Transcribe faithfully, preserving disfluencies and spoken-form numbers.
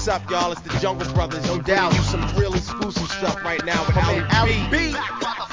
What's up, y'all? It's the Jungle Brothers. No doubt. You some real exclusive stuff right now with Ali B.